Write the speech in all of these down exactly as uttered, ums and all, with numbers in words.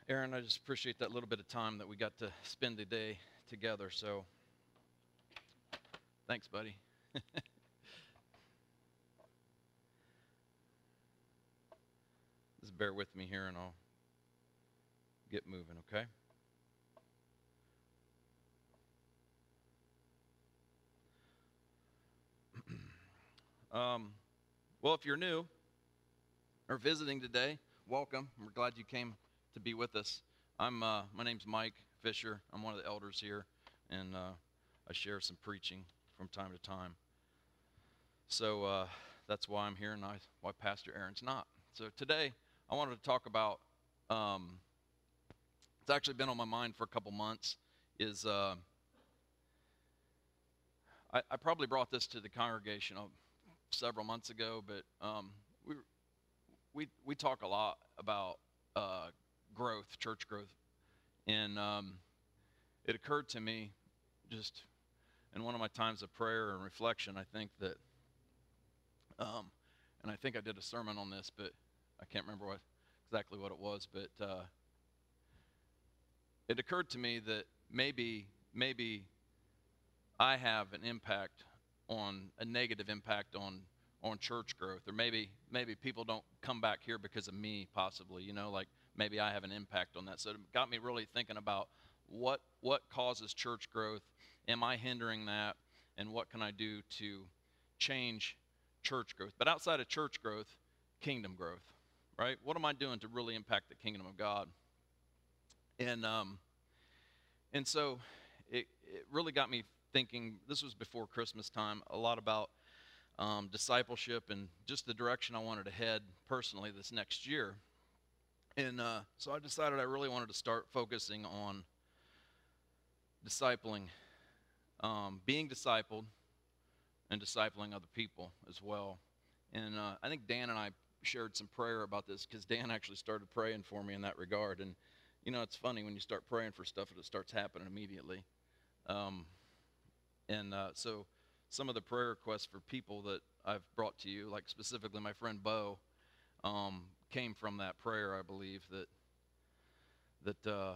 Aaron, I just appreciate that little bit of time that we got to spend today together. So, thanks, buddy. Just bear with me here and I'll get moving, okay? um, well, if you're new or visiting today, welcome. We're glad you came to be with us. I'm uh, my name's Mike Fisher. I'm one of the elders here, and uh, I share some preaching from time to time. So uh, that's why I'm here, and I, why Pastor Aaron's not. So today I wanted to talk about. Um, it's actually been on my mind for a couple months. Is uh, I, I probably brought this to the congregation uh, several months ago, but um, we we we talk a lot about uh, growth, church growth, and um, it occurred to me just in one of my times of prayer and reflection. I think that, um, and I think I did a sermon on this, but I can't remember what exactly what it was. But uh, it occurred to me that maybe maybe I have an impact on a negative impact on on church growth, or maybe maybe people don't come back here because of me, possibly, you know, like maybe I have an impact on that. So it got me really thinking about what what causes church growth. Am I hindering that, and what can I do to change church growth? But outside of church growth, kingdom growth, right? What am I doing to really impact the kingdom of God? And um and so it, it really got me thinking. This was before Christmas time, a lot about Um, discipleship and just the direction I wanted to head personally this next year. And uh, so I decided I really wanted to start focusing on discipling, um, being discipled, and discipling other people as well. And uh, I think Dan and I shared some prayer about this, because Dan actually started praying for me in that regard. And, you know, it's funny when you start praying for stuff, it starts happening immediately. Um, and uh, so some of the prayer requests for people that I've brought to you, like specifically my friend Bo, um, came from that prayer. I believe that that uh,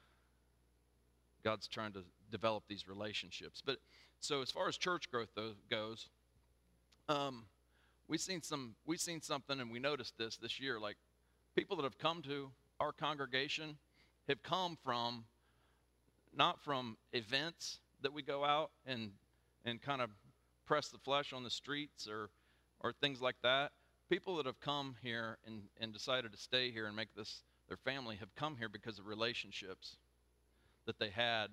God's trying to develop these relationships. But so as far as church growth though, goes, um, we've seen some we've seen something, and we noticed this this year. Like, people that have come to our congregation have come from not from events that we go out and and kind of press the flesh on the streets or or things like that. People that have come here and, and decided to stay here and make this their family have come here because of relationships that they had,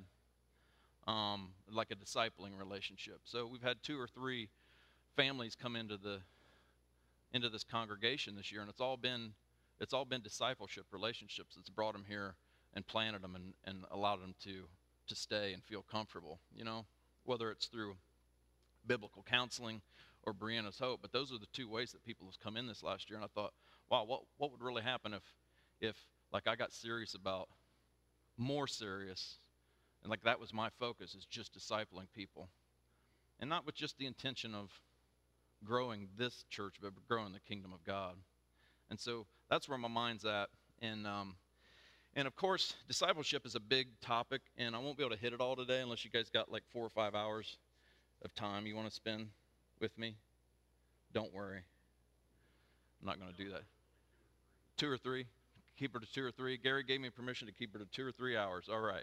um, like a discipling relationship. So we've had two or three families come into the into this congregation this year, and it's all been it's all been discipleship relationships that's brought them here and planted them and, and allowed them to to stay and feel comfortable, you know, whether it's through biblical counseling or Brianna's Hope. But those are the two ways that people have come in this last year. And I thought, wow, what what would really happen if if like I got serious about more serious, and like that was my focus, is just discipling people, and not with just the intention of growing this church, but growing the kingdom of God. And so that's where my mind's at. And um and of course, discipleship is a big topic, and I won't be able to hit it all today unless you guys got like four or five hours of time you want to spend with me. Don't worry. I'm not going to do that. Two or three? Keep her to two or three? Gary gave me permission to keep her to two or three hours. All right.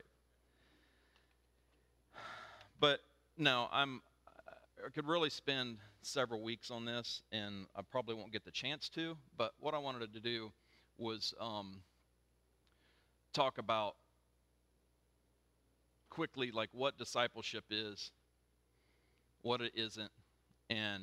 But no, I'm, I could really spend several weeks on this, and I probably won't get the chance to. But what I wanted to do was um, talk about quickly, like, what discipleship is, what it isn't, and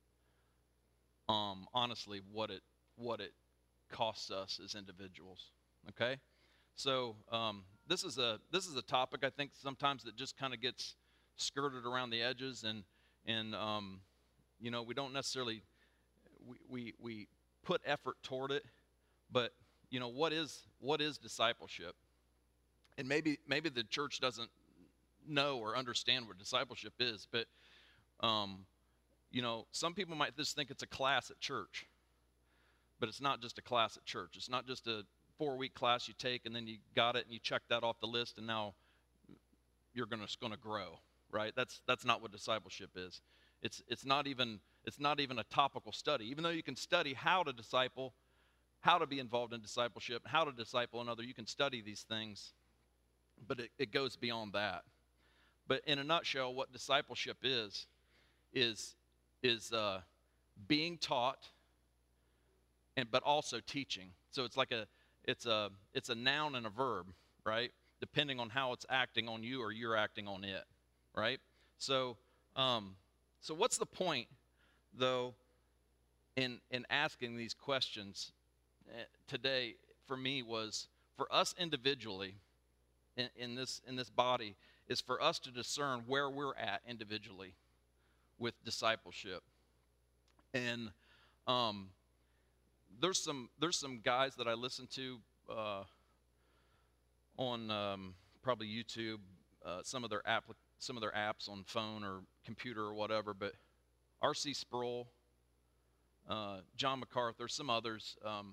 um, honestly, what it what it costs us as individuals. Okay, so um, this is a this is a topic I think sometimes that just kind of gets skirted around the edges, and and um, you know, we don't necessarily we, we we put effort toward it. But you know, what is what is discipleship? And maybe maybe the church doesn't know or understand what discipleship is, but um, you know, some people might just think it's a class at church, but it's not just a class at church. It's not just a four-week class you take, and then you got it, and you check that off the list, and now you're gonna, going to grow, right? That's, that's not what discipleship is. It's, it's, not even, it's not even a topical study. Even though you can study how to disciple, how to be involved in discipleship, how to disciple another, you can study these things, but it, it goes beyond that. But in a nutshell, what discipleship is, is, is uh, being taught, and but also teaching. So it's like a, it's a, it's a noun and a verb, right? Depending on how it's acting on you or you're acting on it, right? So, um, so what's the point, though, in in asking these questions today? For me, was for us individually, in, in this in this body, is for us to discern where we're at individually with discipleship. And um, there's some there's some guys that I listen to uh, on um, probably YouTube, uh, some of their app some of their apps on phone or computer or whatever. But R C Sproul, uh, John MacArthur, some others. Um,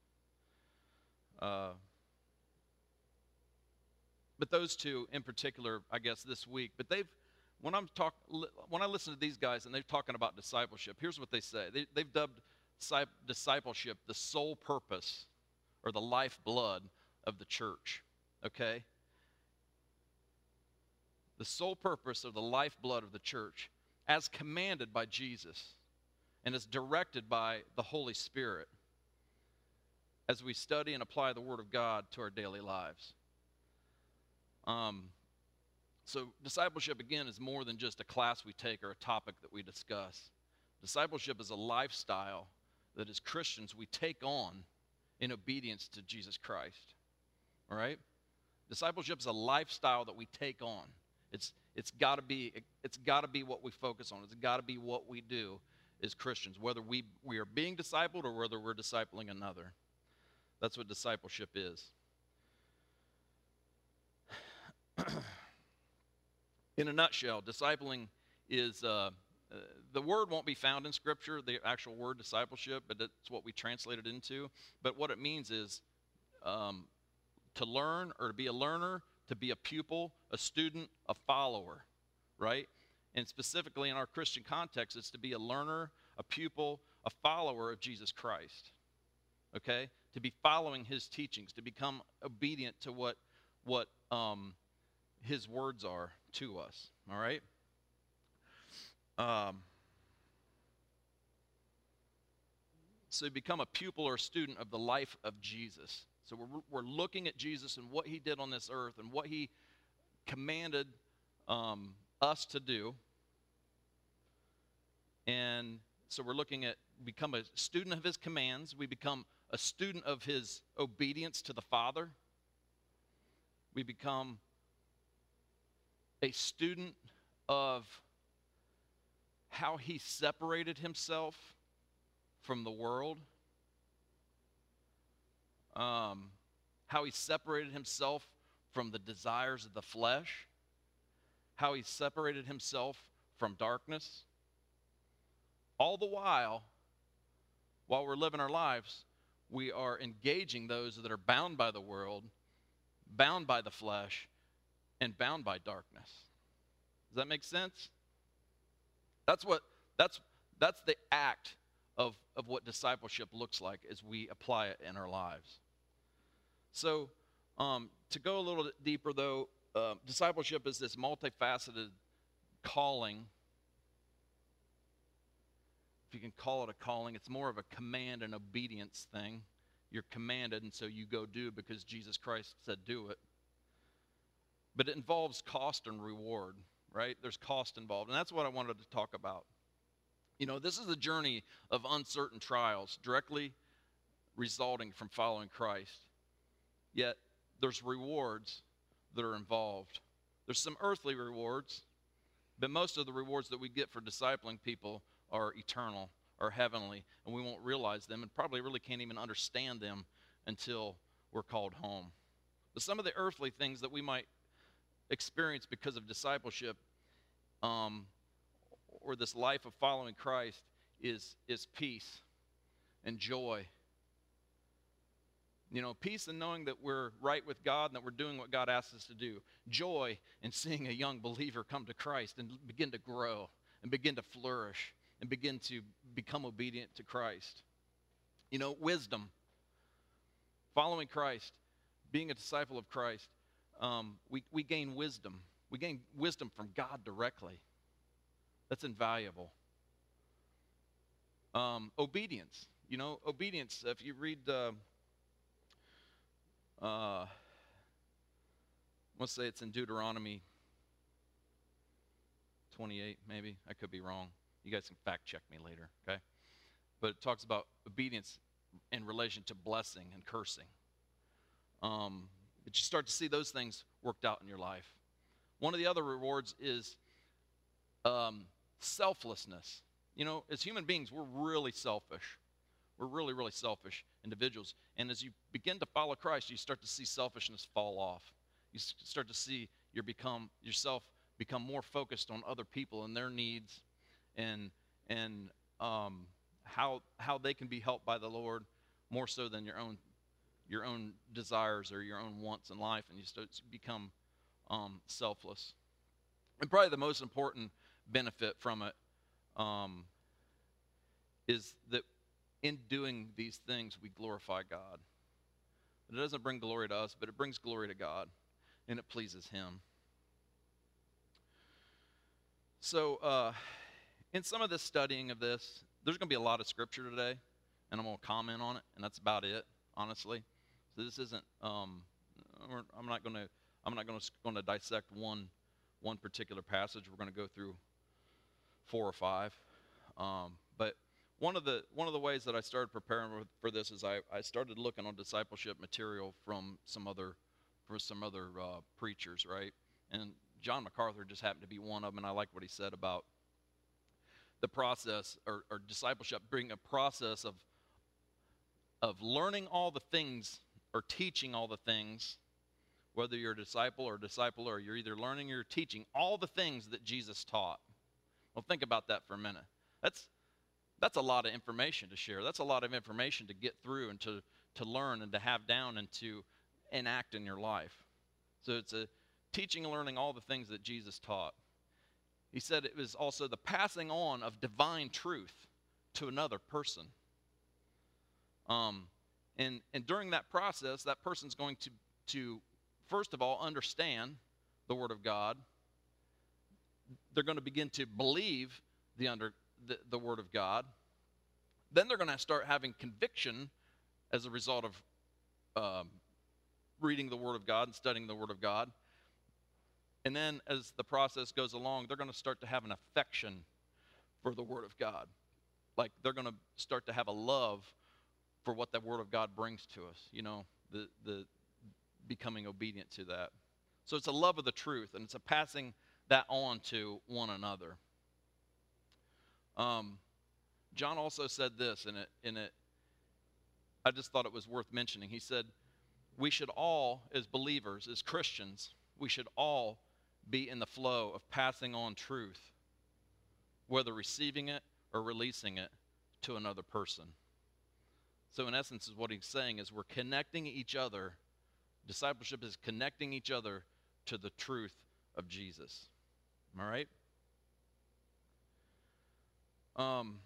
uh, but those two in particular, I guess, this week. But they've when I'm talk when I listen to these guys and they're talking about discipleship, here's what they say. They, they've dubbed discipleship the sole purpose or the lifeblood of the church. Okay? The sole purpose of the lifeblood of the church, as commanded by Jesus and as directed by the Holy Spirit as we study and apply the Word of God to our daily lives. Um, so discipleship, again, is more than just a class we take or a topic that we discuss. Discipleship is a lifestyle that as Christians we take on in obedience to Jesus Christ. All right? Discipleship is a lifestyle that we take on. It's it's got to be it's got to be what we focus on. It's got to be what we do as Christians, whether we we are being discipled or whether we're discipling another. That's what discipleship is. In a nutshell, discipling is uh, uh, the word won't be found in Scripture, the actual word discipleship, but that's what we translate it into. But what it means is um, to learn or to be a learner, to be a pupil, a student, a follower, right? And specifically in our Christian context, it's to be a learner, a pupil, a follower of Jesus Christ, okay? To be following his teachings, to become obedient to what, what um, his words are to us, all right? Um, so become a pupil or a student of the life of Jesus. So we're, we're looking at Jesus and what he did on this earth and what he commanded um, us to do. And so we're looking at become a student of his commands. We become a student of his obedience to the Father. We become a student of how he separated himself from the world. Um, how he separated himself from the desires of the flesh. How he separated himself from darkness. All the while, while we're living our lives, we are engaging those that are bound by the world, bound by the flesh, and bound by darkness. Does that make sense? That's what that's that's the act of, of what discipleship looks like as we apply it in our lives. So, um, to go a little bit deeper, though, uh, discipleship is this multifaceted calling. If you can call it a calling, it's more of a command and obedience thing. You're commanded, and so you go do because Jesus Christ said do it. But it involves cost and reward, right? There's cost involved, and that's what I wanted to talk about. You know, this is a journey of uncertain trials directly resulting from following Christ. Yet, there's rewards that are involved. There's some earthly rewards, but most of the rewards that we get for discipling people are eternal or heavenly, and we won't realize them and probably really can't even understand them until we're called home. But some of the earthly things that we might experience because of discipleship um, or this life of following Christ is, is peace and joy You know, peace in knowing that we're right with God and that we're doing what God asks us to do. Joy in seeing a young believer come to Christ and begin to grow and begin to flourish and begin to become obedient to Christ. You know, wisdom, following Christ, being a disciple of Christ, um, we, we gain wisdom. We gain wisdom from God directly. That's invaluable. Um, obedience, you know, obedience. If you read, uh, uh, let's say it's in Deuteronomy twenty-eight, maybe. I could be wrong. You guys can fact check me later, okay? But it talks about obedience in relation to blessing and cursing. Um, but you start to see those things worked out in your life. One of the other rewards is um, selflessness. You know, as human beings, we're really selfish. We're really, really selfish individuals. And as you begin to follow Christ, you start to see selfishness fall off. You start to see your become yourself become more focused on other people and their needs, and and um, how how they can be helped by the Lord more so than your own your own desires or your own wants in life, and you start to become um, selfless. And probably the most important benefit from it um, is that in doing these things, we glorify God. It doesn't bring glory to us, but it brings glory to God, and it pleases Him. So uh, in some of this studying of this, there's going to be a lot of scripture today, and I'm going to comment on it, and that's about it, honestly. So this isn't. Um, I'm not going to. I'm not going to going to dissect one one particular passage. We're going to go through four or five. Um, but one of the one of the ways that I started preparing for this is I, I started looking on discipleship material from some other for some other uh, preachers, right? And John MacArthur just happened to be one of them, and I like what he said about the process or, or discipleship being a process of of learning all the things or teaching all the things. Whether you're a disciple or a disciple, or you're either learning or teaching all the things that Jesus taught. Well, think about that for a minute. That's that's a lot of information to share. That's a lot of information to get through and to, to learn and to have down and to enact in your life. So it's a teaching and learning all the things that Jesus taught. He said it was also the passing on of divine truth to another person. Um, and, and during that process, that person's going to, to first of all, understand the Word of God. They're going to begin to believe the, under, the, the Word of God. Then they're going to start having conviction as a result of um, reading the Word of God and studying the Word of God. And then as the process goes along, they're going to start to have an affection for the Word of God. Like they're going to start to have a love for what the Word of God brings to us, you know, the the becoming obedient to that. So it's a love of the truth, and it's a passing that on to one another. Um, John also said this, and it, in it, I just thought it was worth mentioning. He said, we should all, as believers, as Christians, we should all be in the flow of passing on truth, whether receiving it or releasing it to another person. So in essence, is what he's saying is we're connecting each other. Discipleship is connecting each other to the truth of Jesus. All right? Um,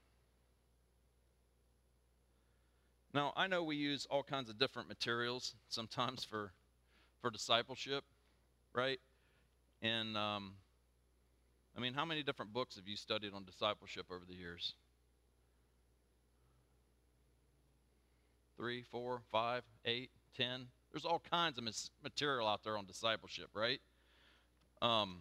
now, I know we use all kinds of different materials sometimes for, for discipleship, right? And, um, I mean, how many different books have you studied on discipleship over the years? Three, four, five, eight, ten? There's all kinds of material out there on discipleship, right? Um,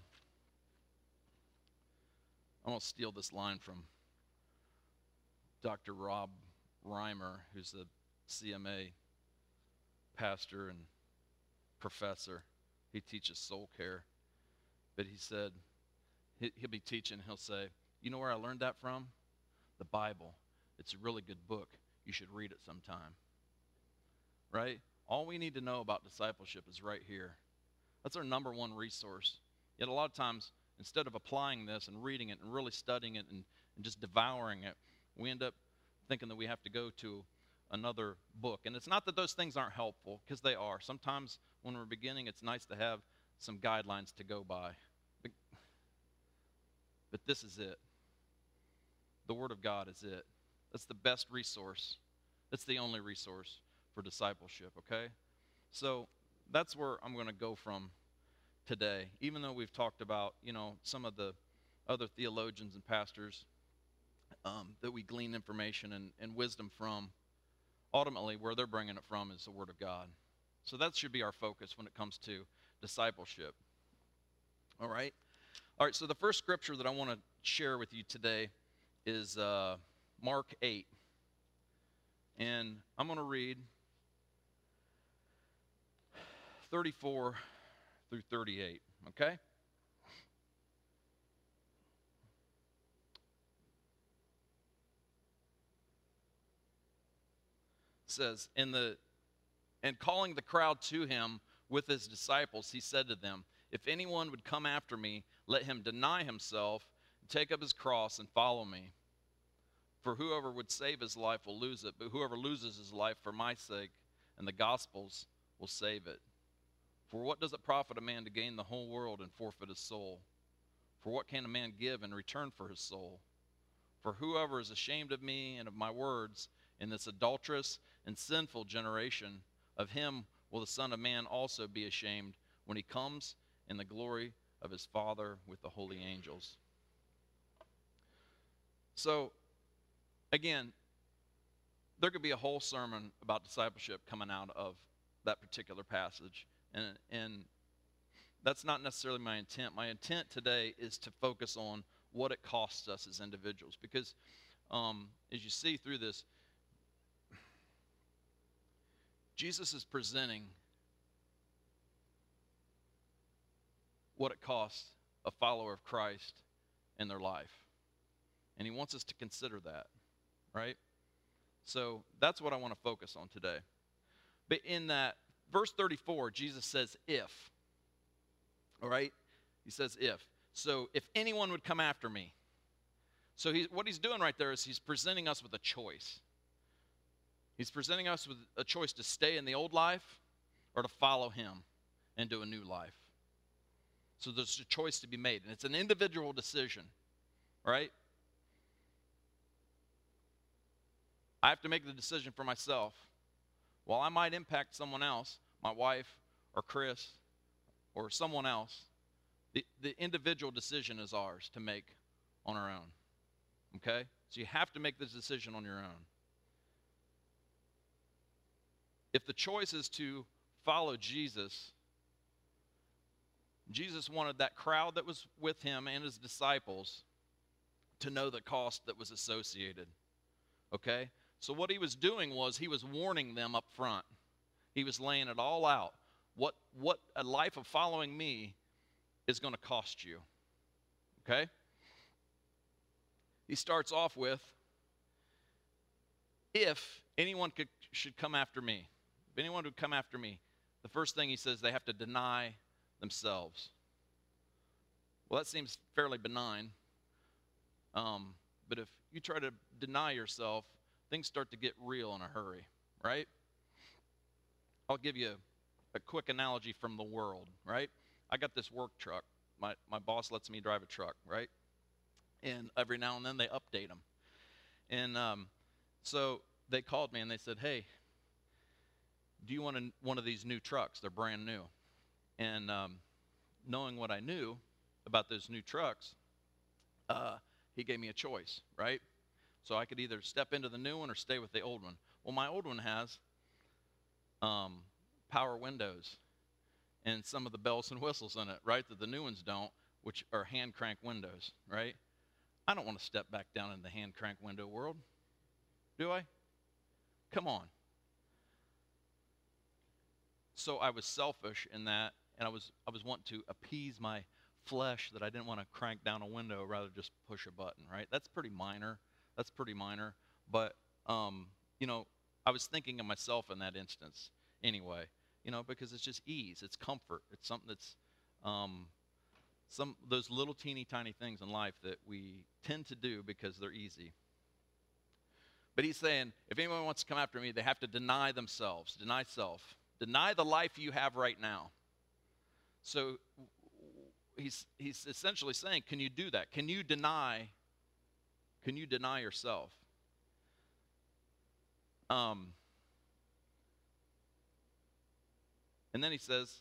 I'm going to steal this line from Doctor Rob Reimer, who's the C M A pastor and professor. He teaches soul care. But he said, he'll be teaching, he'll say, you know where I learned that from? The Bible. It's a really good book. You should read it sometime. Right? All we need to know about discipleship is right here. That's our number one resource. Yet a lot of times, instead of applying this and reading it and really studying it and, and just devouring it, we end up thinking that we have to go to another book. And it's not that those things aren't helpful, because they are. Sometimes when we're beginning, it's nice to have some guidelines to go by. But, but this is it. The Word of God is it. That's the best resource. That's the only resource for discipleship, okay? So that's where I'm going to go from today. Even though we've talked about, you know, some of the other theologians and pastors um, that we glean information and, and wisdom from, ultimately where they're bringing it from is the Word of God. So that should be our focus when it comes to discipleship. All right? All right, so the first scripture that I want to share with you today is uh, Mark eight. And I'm going to read thirty-four through thirty-eight, okay? It says, in the and calling the crowd to him with his disciples, he said to them, if anyone would come after me, let him deny himself, take up his cross, and follow me. For whoever would save his life will lose it, but whoever loses his life for my sake and the gospel's will save it. For what does it profit a man to gain the whole world and forfeit his soul? For what can a man give in return for his soul? For whoever is ashamed of me and of my words in this adulterous and sinful generation, of him will the Son of Man also be ashamed when he comes in the glory of his Father with the holy angels. So, again, there could be a whole sermon about discipleship coming out of that particular passage. And, and that's not necessarily my intent. My intent today is to focus on what it costs us as individuals. Because um, as you see through this, Jesus is presenting what it costs a follower of Christ in their life. And he wants us to consider that, right? So that's what I want to focus on today. But in that verse thirty-four, Jesus says, if. All right? He says, if. So if anyone would come after me. So he, what he's doing right there is he's presenting us with a choice. He's presenting us with a choice to stay in the old life or to follow him into a new life. So there's a choice to be made, and it's an individual decision, right? I have to make the decision for myself. While I might impact someone else, my wife or Chris or someone else, the, the individual decision is ours to make on our own, okay? So you have to make this decision on your own. If the choice is to follow Jesus, Jesus wanted that crowd that was with him and his disciples to know the cost that was associated, okay? So what he was doing was he was warning them up front. He was laying it all out. What, what a life of following me is going to cost you, okay? He starts off with, if anyone could, should come after me, if anyone would come after me, the first thing he says, they have to deny themselves. Well, that seems fairly benign. Um, but if you try to deny yourself, things start to get real in a hurry, right? I'll give you a, a quick analogy from the world, right? I got this work truck. My, my boss lets me drive a truck, right? And every now and then they update them. And um, so they called me and they said, hey, do you want a, one of these new trucks? They're brand new. And um, knowing what I knew about those new trucks, uh, he gave me a choice, right? So I could either step into the new one or stay with the old one. Well, my old one has um, power windows and some of the bells and whistles in it, right, that the new ones don't, which are hand crank windows, right? I don't want to step back down in the hand crank window world, do I? Come on. So I was selfish in that, and I was I was wanting to appease my flesh that I didn't want to crank down a window, rather just push a button, right? That's pretty minor. That's pretty minor. But, um, you know, I was thinking of myself in that instance anyway, you know, because it's just ease. It's comfort. It's something that's um, some those little teeny tiny things in life that we tend to do because they're easy. But he's saying, if anyone wants to come after me, they have to deny themselves, deny self, deny the life you have right now. So he's, he's essentially saying, can you do that? Can you deny, can you deny yourself? Um, and then he says,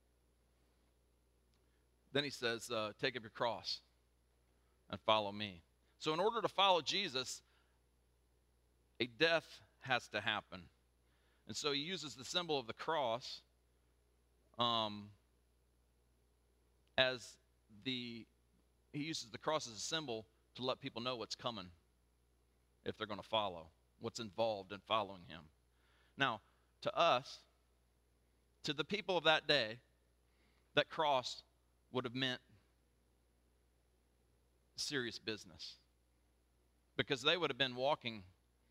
then he says, uh, take up your cross and follow me. So in order to follow Jesus, a death has to happen. And so he uses the symbol of the cross um, as the, he uses the cross as a symbol to let people know what's coming if they're going to follow, what's involved in following him. Now, to us, to the people of that day, that cross would have meant serious business, because they would have been walking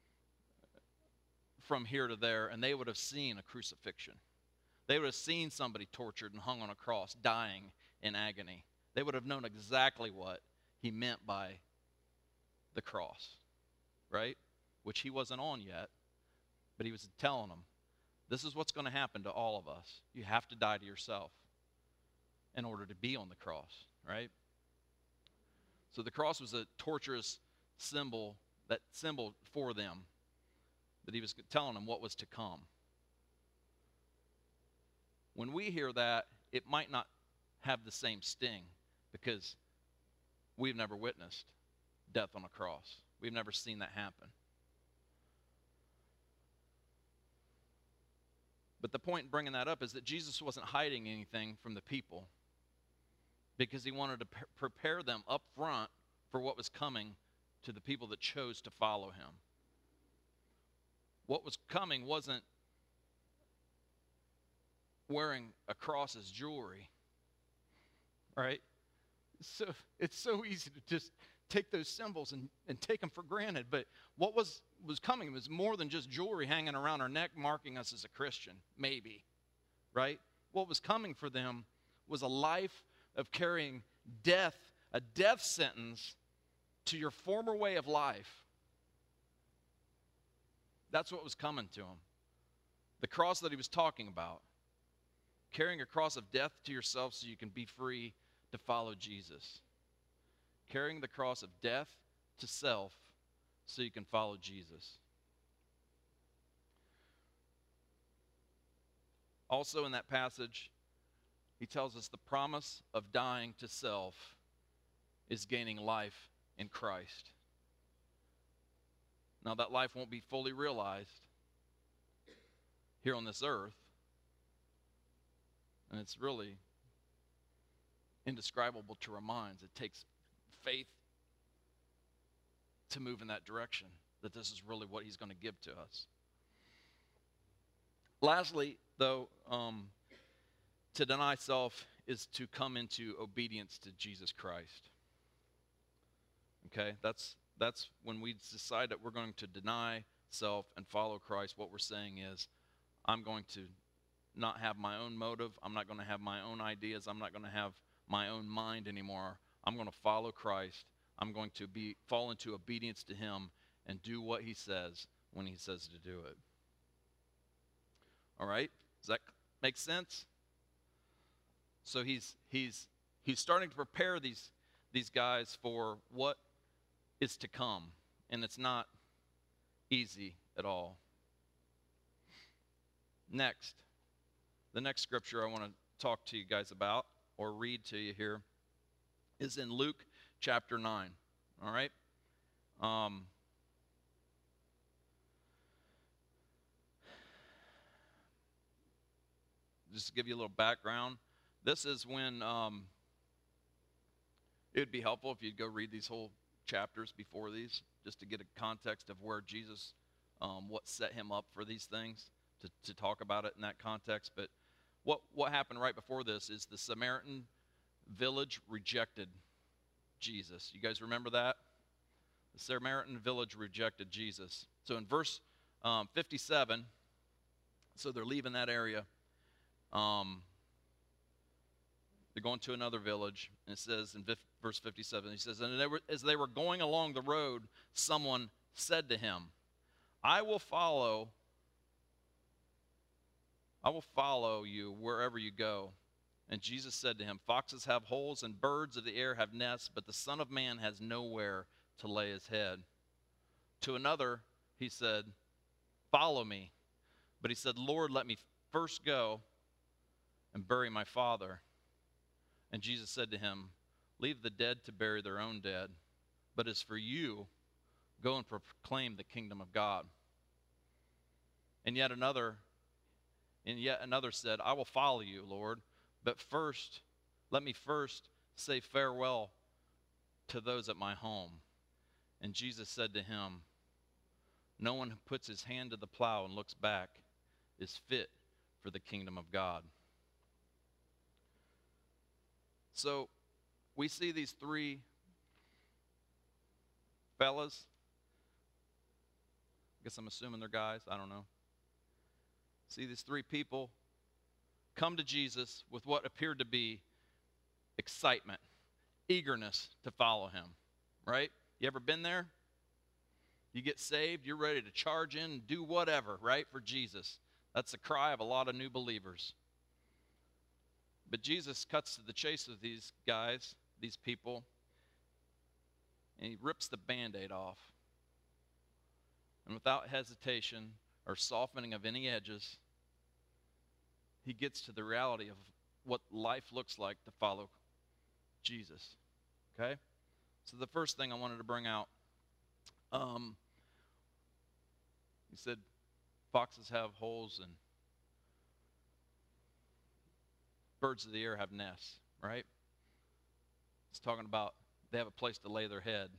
from here to there, and they would have seen a crucifixion. They would have seen somebody tortured and hung on a cross, dying in agony. They would have known exactly what he meant by the cross, right? Which he wasn't on yet, but he was telling them, this is what's going to happen to all of us. You have to die to yourself in order to be on the cross, right? So the cross was a torturous symbol, that symbol for them, that he was telling them what was to come. When we hear that, it might not have the same sting, because we've never witnessed death on a cross. We've never seen that happen. But the point in bringing that up is that Jesus wasn't hiding anything from the people, because he wanted to pre- prepare them up front for what was coming to the people that chose to follow him. What was coming wasn't wearing a cross as jewelry, right? So it's so easy to just take those symbols and, and take them for granted. But what was, was coming was more than just jewelry hanging around our neck marking us as a Christian, maybe, right? What was coming for them was a life of carrying death, a death sentence to your former way of life. That's what was coming to him. The cross that he was talking about. Carrying a cross of death to yourself so you can be free to follow Jesus. Carrying the cross of death to self so you can follow Jesus. Also in that passage, he tells us the promise of dying to self is gaining life in Christ. Now, that life won't be fully realized here on this earth, and it's really indescribable to our minds. It takes faith to move in that direction, that this is really what he's going to give to us. Lastly, though, um, to deny self is to come into obedience to Jesus Christ. Okay, that's that's when we decide that we're going to deny self and follow Christ. What we're saying is, I'm going to not have my own motive. I'm not going to have my own ideas. I'm not going to have my own mind anymore. I'm going to follow Christ. I'm going to be fall into obedience to him and do what he says when he says to do it. All right? Does that make sense? So he's he's he's starting to prepare these these guys for what is to come, and it's not easy at all. Next, the next scripture I want to talk to you guys about or read to you here is in Luke chapter nine. All right? Um, just to give you a little background, this is when um, it would be helpful if you'd go read these whole chapters before these, just to get a context of where Jesus, um, what set him up for these things, to, to talk about it in that context. But what, what happened right before this is the Samaritan village rejected Jesus. You guys remember that? The Samaritan village rejected Jesus. So in verse um, fifty-seven, so they're leaving that area. Um, they're going to another village, and it says in verse fifty-seven, he says, and they were, as they were going along the road, someone said to him, I will follow, I will follow you wherever you go. And Jesus said to him, foxes have holes and birds of the air have nests, but the Son of Man has nowhere to lay his head. To another, he said, follow me. But he said, Lord, let me first go and bury my father. And Jesus said to him, leave the dead to bury their own dead. But as for you, go and proclaim the kingdom of God. And yet another, and yet another said, I will follow you, Lord. But first, let me first say farewell to those at my home. And Jesus said to him, no one who puts his hand to the plow and looks back is fit for the kingdom of God. So we see these three fellas. I guess I'm assuming they're guys. I don't know. See these three people come to Jesus with what appeared to be excitement, eagerness to follow him, right? You ever been there? You get saved, you're ready to charge in and do whatever, right, for Jesus. That's the cry of a lot of new believers. But Jesus cuts to the chase with these guys, these people, and he rips the Band-Aid off. And without hesitation or softening of any edges, he gets to the reality of what life looks like to follow Jesus. Okay? So the first thing I wanted to bring out, um, he said foxes have holes and birds of the air have nests, right? He's talking about they have a place to lay their head.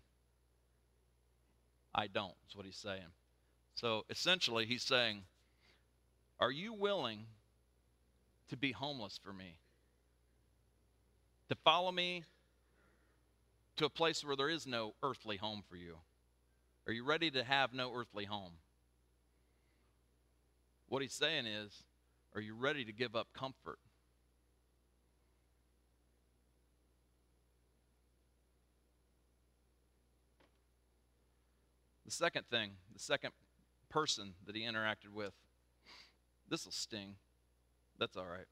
I don't, is what he's saying. So essentially he's saying, are you willing to be homeless for me? To follow me to a place where there is no earthly home for you? Are you ready to have no earthly home? What he's saying is, are you ready to give up comfort? The second thing, the second person that he interacted with, this will sting. That's all right.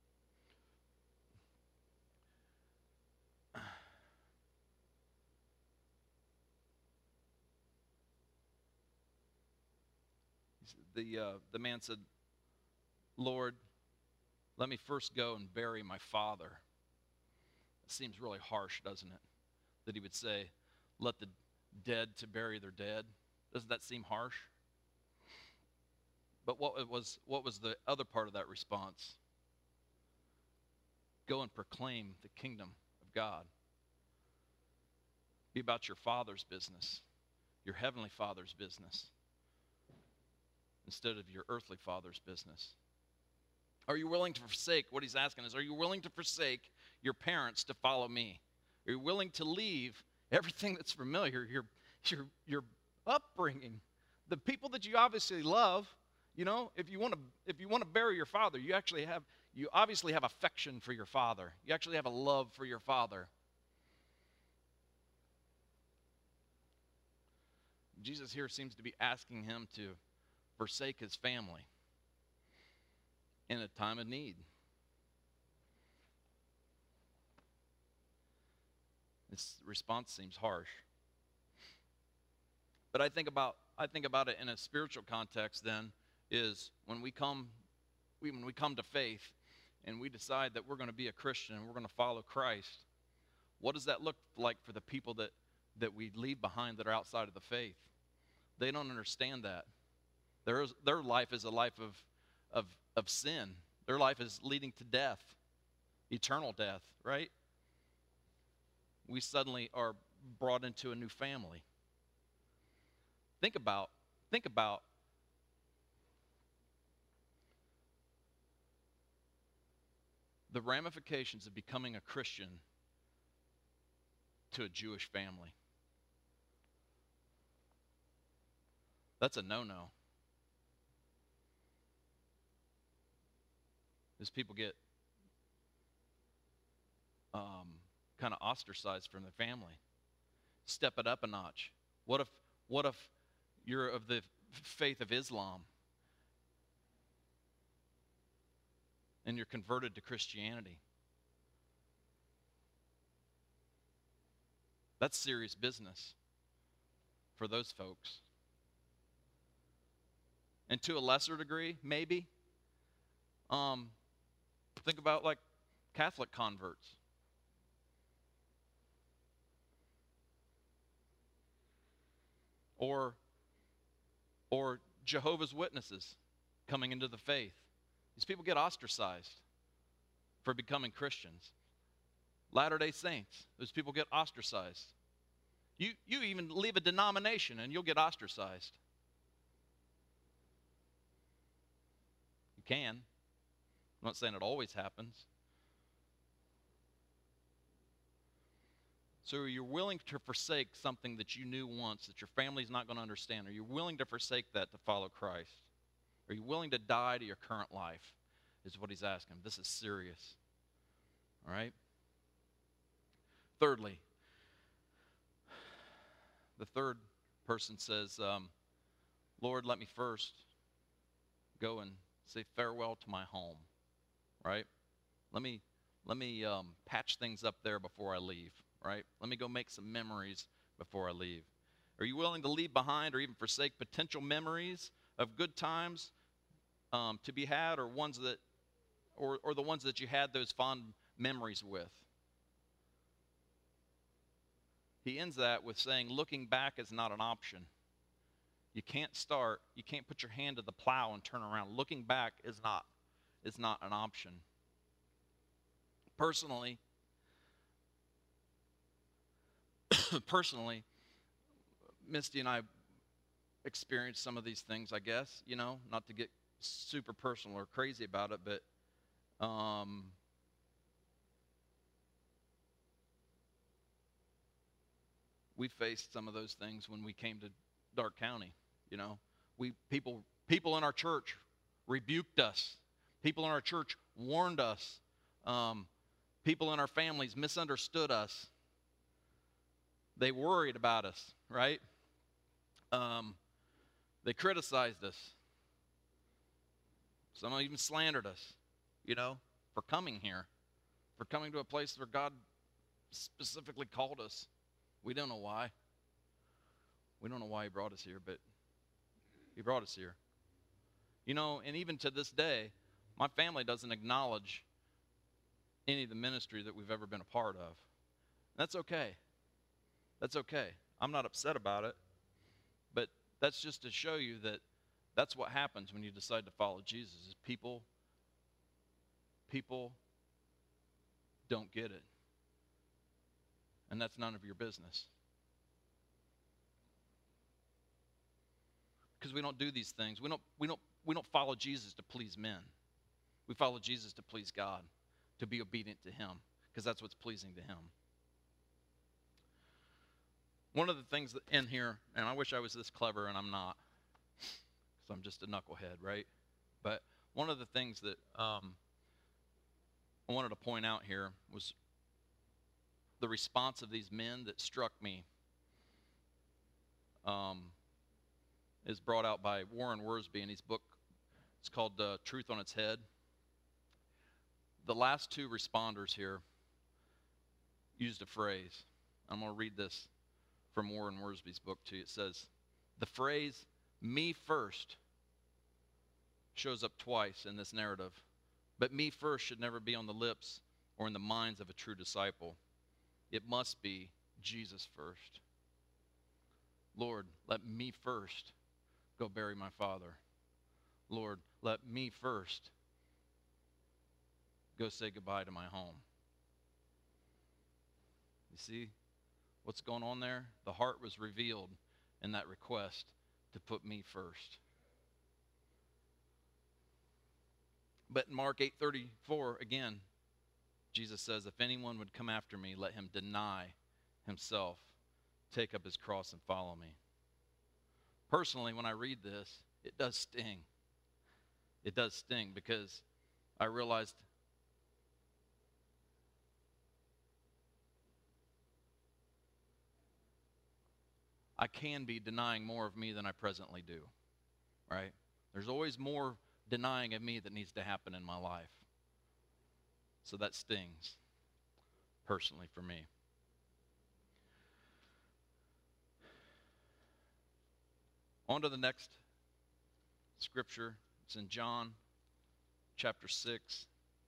The, uh, the man said, Lord, let me first go and bury my father. It seems really harsh, doesn't it? That he would say, let the dead to bury their dead. Doesn't that seem harsh? But what was, what was the other part of that response? Go and proclaim the kingdom of God. Be about your Father's business, your heavenly Father's business, instead of your earthly father's business. Are you willing to forsake, what he's asking is, are you willing to forsake your parents to follow me? Are you willing to leave everything that's familiar, your, your, your upbringing, the people that you obviously love? You know, if you want to if you want to bury your father, you actually have you obviously have affection for your father. You actually have a love for your father. Jesus here seems to be asking him to forsake his family in a time of need. This response seems harsh. But I think about I think about it in a spiritual context then, is when we come we, when we come to faith and we decide that we're going to be a Christian and we're going to follow Christ, what does that look like for the people that, that we leave behind that are outside of the faith? They don't understand that. Their, their life is a life of, of, of sin. Their life is leading to death, eternal death, right? We suddenly are brought into a new family. Think about, think about the ramifications of becoming a Christian to a Jewish family. That's a no-no. As people get um, kind of ostracized from their family. Step it up a notch. What if, what if you're of the faith of Islam and you're converted to Christianity. That's serious business for those folks. And to a lesser degree, maybe, um, think about like Catholic converts. Or, or Jehovah's Witnesses coming into the faith. These people get ostracized for becoming Christians. Latter-day Saints, those people get ostracized. You, you even leave a denomination and you'll get ostracized. You can. I'm not saying it always happens. So you're willing to forsake something that you knew once, that your family's not going to understand. Are you willing to forsake that to follow Christ? Are you willing to die to your current life? Is what he's asking. This is serious. All right? Thirdly, the third person says, um, Lord, let me first go and say farewell to my home. Right? Let me, let me um, patch things up there before I leave. Right? Let me go make some memories before I leave. Are you willing to leave behind or even forsake potential memories of good times um, to be had, or ones that, or or the ones that you had those fond memories with? He ends that with saying, looking back is not an option. You can't start, you can't put your hand to the plow and turn around. Looking back is not, is not an option. Personally, personally, Misty and I experienced some of these things, I guess, you know, not to get super personal or crazy about it, but um, we faced some of those things when we came to Dark County. You know, we people people in our church rebuked us. People in our church warned us. Um, people in our families misunderstood us. They worried about us, right? Um, they criticized us. Some even slandered us, you know, for coming here, for coming to a place where God specifically called us. We don't know why. We don't know why he brought us here, but he brought us here. You know, and even to this day, my family doesn't acknowledge any of the ministry that we've ever been a part of. That's okay. That's okay. I'm not upset about it, but that's just to show you that that's what happens when you decide to follow Jesus, is people, people don't get it. And that's none of your business. Because we don't do these things. We don't, we don't, we don't follow Jesus to please men. We follow Jesus to please God, to be obedient to him, because that's what's pleasing to him. One of the things that in here, and I wish I was this clever, and I'm not, because I'm just a knucklehead, right? But one of the things that um, I wanted to point out here was the response of these men that struck me. Um, is brought out by Warren Wiersbe in his book. It's called uh, Truth on Its Head. The last two responders here used a phrase. I'm going to read this from Warren Wiersbe's book to you. It says, the phrase, me first, shows up twice in this narrative. But me first should never be on the lips or in the minds of a true disciple. It must be Jesus first. Lord, let me first go bury my father. Lord, let me first go say goodbye to my home. You see what's going on there? The heart was revealed in that request to put me first. But in Mark eight thirty-four, again, Jesus says, if anyone would come after me, let him deny himself, take up his cross and follow me. Personally, when I read this, it does sting. It does sting because I realized I can be denying more of me than I presently do. right? There's always more denying of me that needs to happen in my life. So that stings personally for me. On to the next scripture. It's in John chapter six.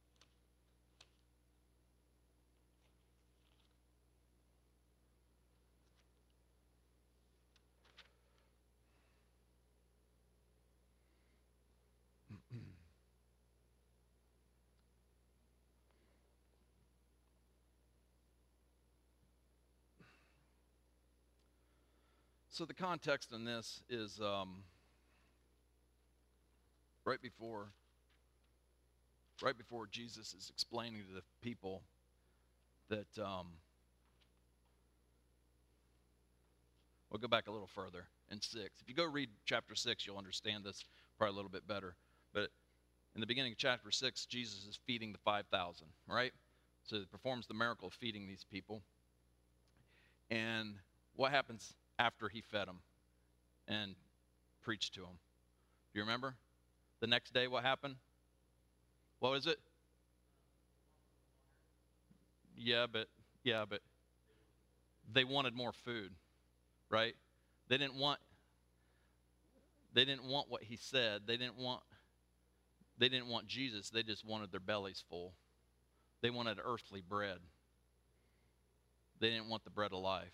So the context in this is um, right before, right before Jesus is explaining to the people that, um, we'll go back a little further in six. If you go read chapter six, you'll understand this probably a little bit better. But in the beginning of chapter six, Jesus is feeding the five thousand, right? So he performs the miracle of feeding these people. And what happens after he fed them and preached to them? Do you remember? The next day, what happened? What was it? Yeah, but yeah, but they wanted more food, right? They didn't want they didn't want what he said. They didn't want they didn't want Jesus. They just wanted their bellies full. They wanted earthly bread. They didn't want the bread of life.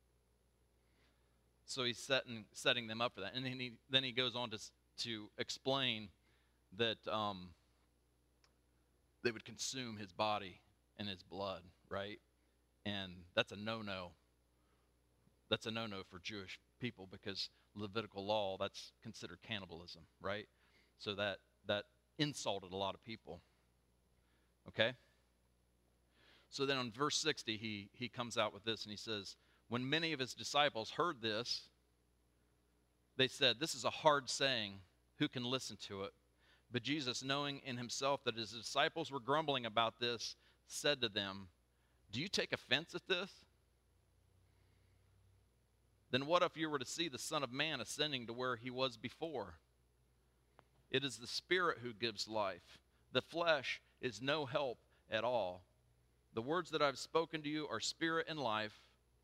So he's setting setting them up for that, and then he then he goes on to to explain that um, they would consume his body and his blood, right? And that's a no-no. That's a no-no for Jewish people because Levitical law, that's considered cannibalism, right? So that that insulted a lot of people. Okay? So then on verse sixty, he he comes out with this and he says, when many of his disciples heard this, they said, this is a hard saying. Who can listen to it? But Jesus, knowing in himself that his disciples were grumbling about this, said to them, do you take offense at this? Then what if you were to see the Son of Man ascending to where he was before? It is the Spirit who gives life. The flesh is no help at all. The words that I've spoken to you are spirit and life.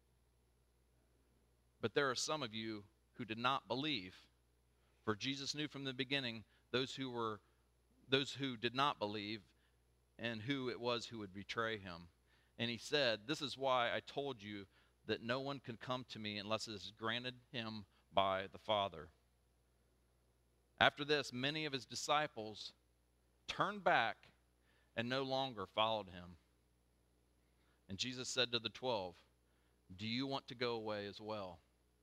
But there are some of you who did not believe. For Jesus knew from the beginning those who were those who did not believe and who it was who would betray him. And he said, this is why I told you that no one can come to me unless it is granted him by the Father. After this, many of his disciples turned back and no longer followed him. And Jesus said to the twelve, do you want to go away as well?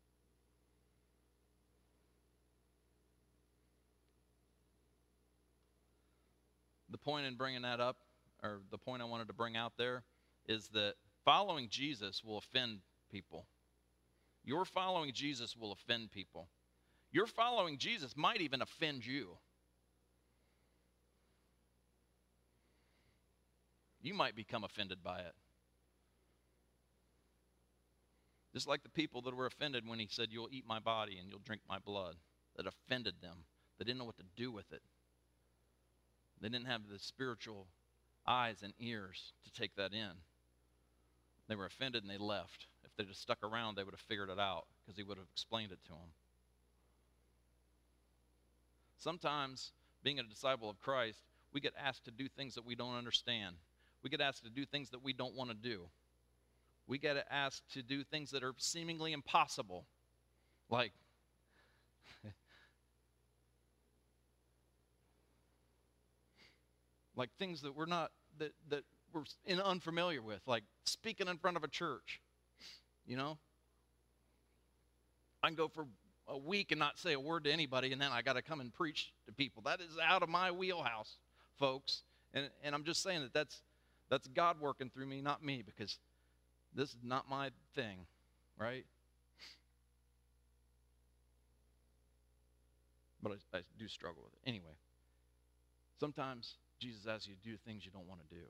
The point in bringing that up, or the point I wanted to bring out there, is that following Jesus will offend people. Your following Jesus will offend people. Your following Jesus might even offend you. You might become offended by it. Just like the people that were offended when he said, you'll eat my body and you'll drink my blood. That offended them. They didn't know what to do with it. They didn't have the spiritual eyes and ears to take that in. They were offended and they left. If they'd have stuck around, they would have figured it out because he would have explained it to them. Sometimes, being a disciple of Christ, we get asked to do things that we don't understand. We get asked to do things that we don't want to do. We get asked to do things that are seemingly impossible. Like, like things that we're not, that, that we're in unfamiliar with, like speaking in front of a church, you know? I can go for a week and not say a word to anybody, and then I got to come and preach to people. That is out of my wheelhouse, folks. And, and I'm just saying that that's, that's God working through me, not me, because this is not my thing, right? But I, I do struggle with it. Anyway, sometimes Jesus asks you to do things you don't want to do.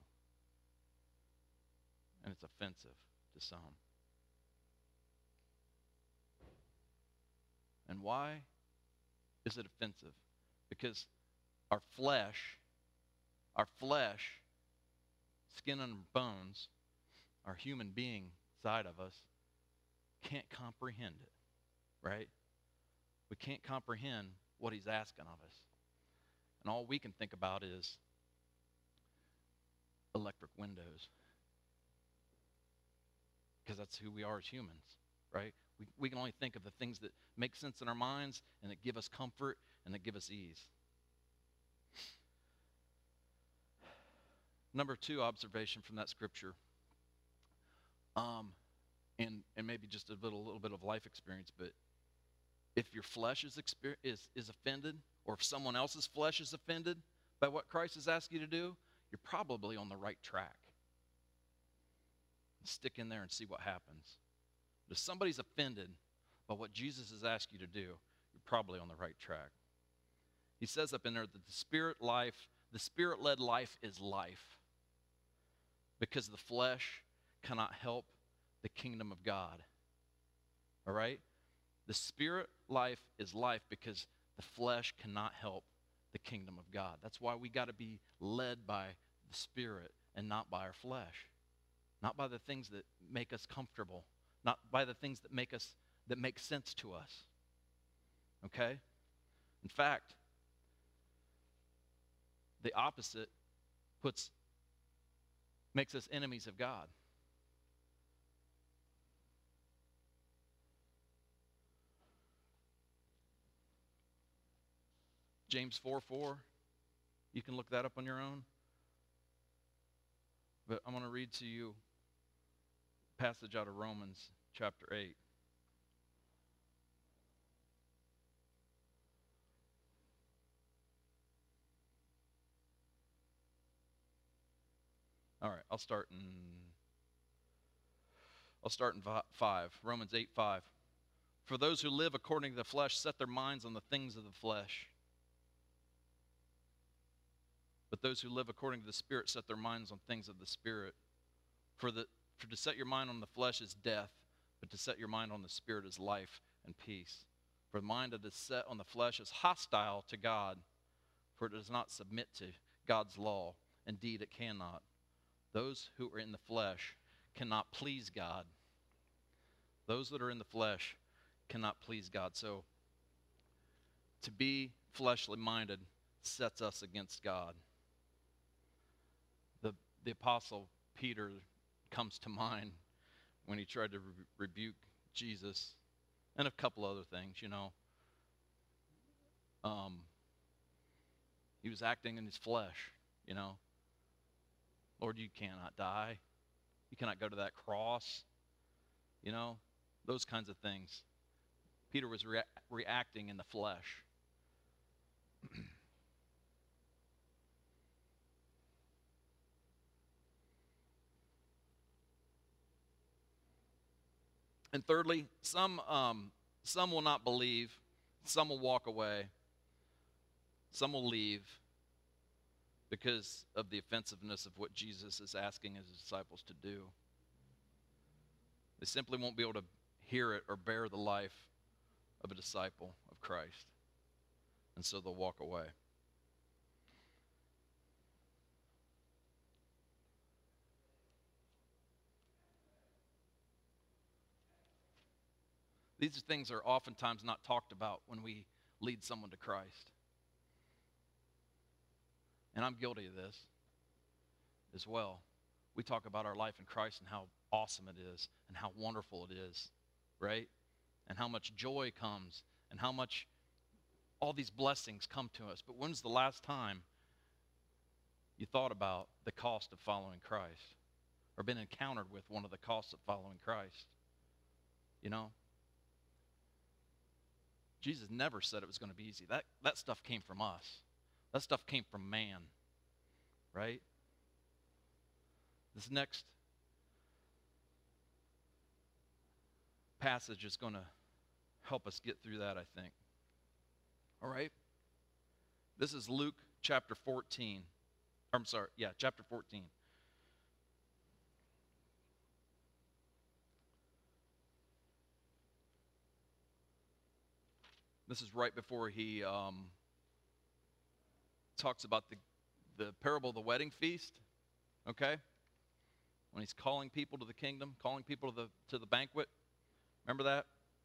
And it's offensive to some. And why is it offensive? Because our flesh, our flesh, skin and bones, our human being side of us can't comprehend it, right? We can't comprehend what he's asking of us. And all we can think about is electric windows. Because that's who we are as humans, right? We, we can only think of the things that make sense in our minds and that give us comfort and that give us ease. Number two observation from that scripture, um, and, and maybe just a little, little bit of life experience, but if your flesh is, exper- is, is offended, or if someone else's flesh is offended by what Christ has asked you to do, you're probably on the right track. Stick in there and see what happens. But if somebody's offended by what Jesus has asked you to do, you're probably on the right track. He says up in there that the spirit life, the spirit-led life is life, because the flesh cannot help the kingdom of God. All right? The spirit life is life because the flesh cannot help the kingdom of God. That's why we got to be led by the Spirit and not by our flesh. Not by the things that make us comfortable. Not by the things that make us, that make sense to us. Okay? In fact, the opposite puts, makes us enemies of God. James four four, you can look that up on your own. But I'm going to read to you a passage out of Romans chapter eight. All right, I'll start in I'll start in five. Romans eight five. For those who live according to the flesh set their minds on the things of the flesh. But those who live according to the Spirit set their minds on things of the Spirit. For, the, for to set your mind on the flesh is death, but to set your mind on the Spirit is life and peace. For the mind that is set on the flesh is hostile to God, for it does not submit to God's law. Indeed, it cannot. Those who are in the flesh cannot please God. Those that are in the flesh cannot please God. So, to be fleshly minded sets us against God. The, the Apostle Peter comes to mind when he tried to re- rebuke Jesus and a couple other things, you know. Um, he was acting in his flesh, you know. Lord, you cannot die. You cannot go to that cross. You know, those kinds of things. Peter was rea- reacting in the flesh. And thirdly, some um, some will not believe. Some will walk away. Some will leave because of the offensiveness of what Jesus is asking his disciples to do. They simply won't be able to hear it or bear the life of a disciple of Christ. And so they'll walk away. These things are oftentimes not talked about when we lead someone to Christ. And I'm guilty of this as well. We talk about our life in Christ and how awesome it is and how wonderful it is, right? And how much joy comes and how much all these blessings come to us. But when's the last time you thought about the cost of following Christ or been encountered with one of the costs of following Christ? You know? Jesus never said it was going to be easy. That, that stuff came from us. That stuff came from man, right? This next passage is going to help us get through that, I think. All right? This is Luke chapter fourteen. I'm sorry, yeah, chapter fourteen. This is right before he um, talks about the, the parable of the wedding feast, okay? When he's calling people to the kingdom, calling people to the, to the banquet. Remember that?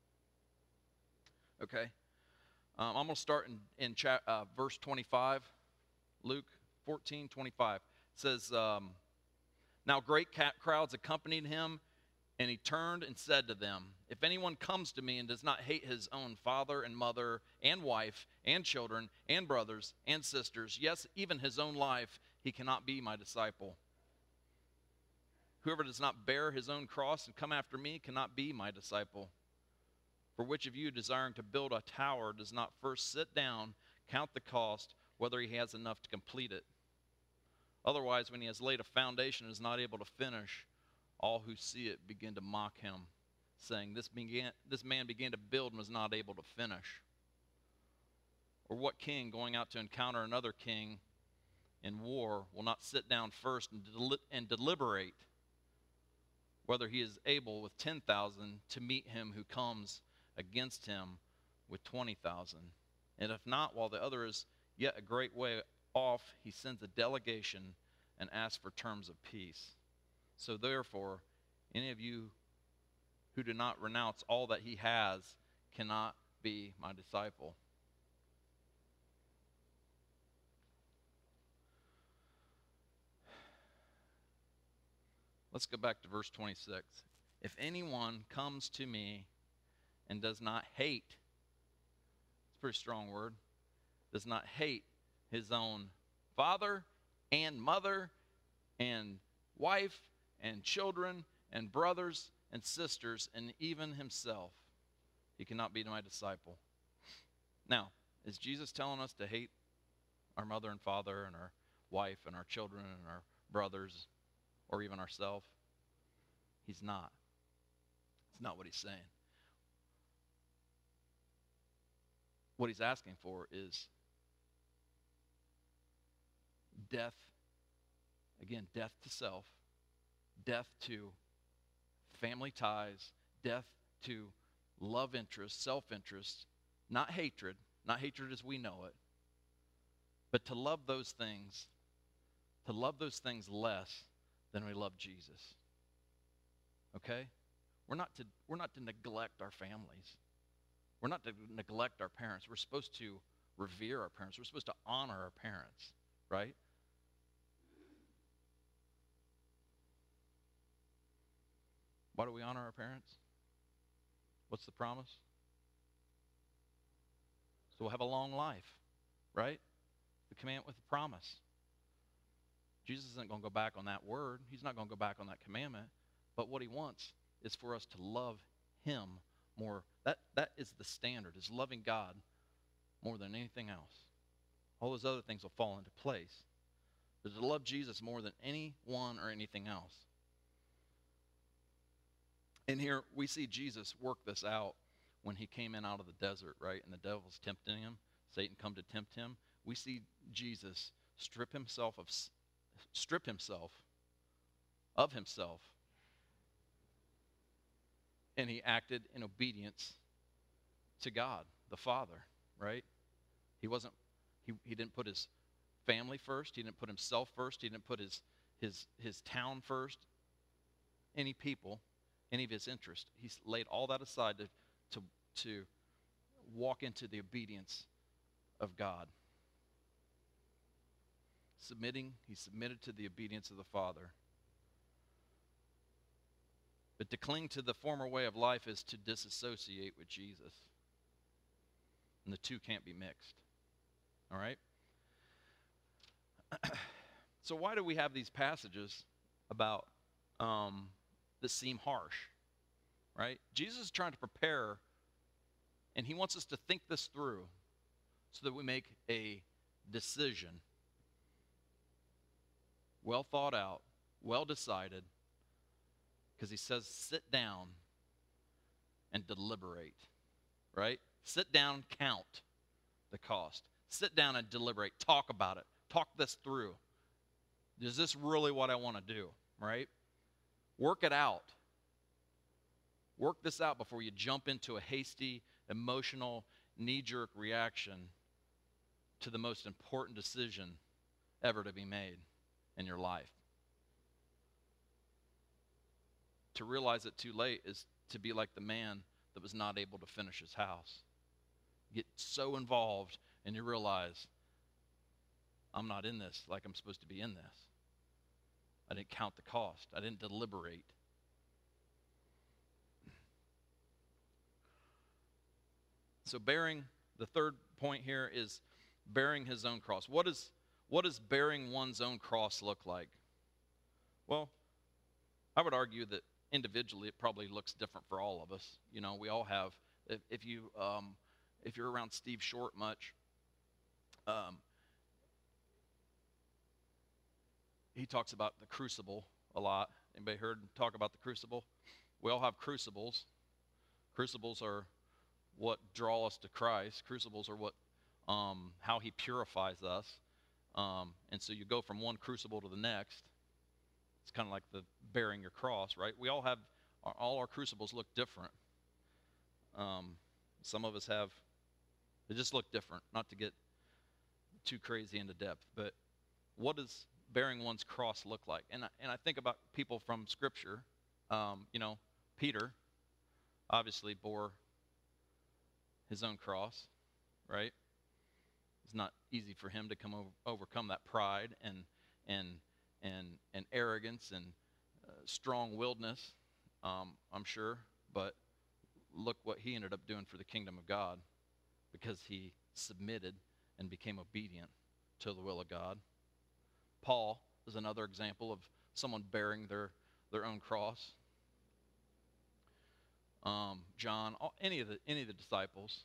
Okay. Um, I'm going to start in, in cha- uh, verse twenty-five, Luke fourteen twenty-five. It says, um, now great cat crowds accompanied him, and he turned and said to them, if anyone comes to me and does not hate his own father and mother and wife and children and brothers and sisters, yes, even his own life, he cannot be my disciple. Whoever does not bear his own cross and come after me cannot be my disciple. For which of you, desiring to build a tower, does not first sit down, count the cost, whether he has enough to complete it? Otherwise, when he has laid a foundation and is not able to finish, all who see it begin to mock him, saying, this, began, this man began to build and was not able to finish. Or what king, going out to encounter another king in war, will not sit down first and, deli- and deliberate whether he is able with ten thousand to meet him who comes against him with twenty thousand? And if not, while the other is yet a great way off, he sends a delegation and asks for terms of peace. So therefore, any of you who do not renounce all that he has cannot be my disciple. Let's go back to verse twenty-six. If anyone comes to me and does not hate, it's a pretty strong word, does not hate his own father and mother and wife and children and brothers and sisters and even himself, he cannot be my disciple. Now, is Jesus telling us to hate our mother and father and our wife and our children and our brothers or even ourselves? He's not. It's not what he's saying. What he's asking for is death, again, death to self, death to family ties, death to love interest, self-interest, not hatred, not hatred as we know it, but to love those things, to love those things less than we love Jesus. Okay? We're not to we're not to neglect our families. We're not to neglect our parents. We're supposed to revere our parents. We're supposed to honor our parents, right? Why do we honor our parents? What's the promise? So we'll have a long life, right? The commandment with the promise. Jesus isn't going to go back on that word. He's not going to go back on that commandment. But what he wants is for us to love him more. That, that is the standard, is loving God more than anything else. All those other things will fall into place. But to love Jesus more than anyone or anything else. And here we see Jesus work this out when he came in out of the desert, right? And the devil's tempting him. Satan come to tempt him. We see Jesus strip himself of strip himself of himself. And he acted in obedience to God, the Father, right? He wasn't he, he didn't put his family first, he didn't put himself first, he didn't put his his his town first, any people, any of his interests. He laid all that aside to to to walk into the obedience of God. Submitting, he submitted to the obedience of the Father. But to cling to the former way of life is to disassociate with Jesus. And the two can't be mixed. All right? So why do we have these passages about um, that seem harsh? Right? Jesus is trying to prepare, and he wants us to think this through so that we make a decision. Well thought out, well decided, because he says sit down and deliberate, right? Sit down, count the cost. Sit down and deliberate. Talk about it. Talk this through. Is this really what I want to do, right? Work it out. Work this out before you jump into a hasty, emotional, knee-jerk reaction to the most important decision ever to be made in your life. To realize it too late is to be like the man that was not able to finish his house. Get so involved and you realize, I'm not in this like I'm supposed to be in this. I didn't count the cost. I didn't deliberate. So bearing, the third point here is bearing his own cross. What is, what does bearing one's own cross look like? Well, I would argue that individually it probably looks different for all of us. You know, we all have, if, if you um, if you're around Steve Short much, um, he talks about the crucible a lot. Anybody heard him talk about the crucible? We all have crucibles. Crucibles are what draw us to Christ. Crucibles are what, um, how he purifies us. Um, and so you go from one crucible to the next. It's kind of like the bearing your cross, right? We all have, all our crucibles look different. Um, some of us have, they just look different, not to get too crazy into depth, but what does bearing one's cross look like? And I, and I think about people from Scripture. Um, you know, Peter obviously bore his own cross, right? It's not easy for him to come over, overcome that pride and and and and arrogance and uh, strong-willedness, um, I'm sure. But look what he ended up doing for the kingdom of God, because he submitted and became obedient to the will of God. Paul is another example of someone bearing their, their own cross. Um, John, all, any of the any of the disciples,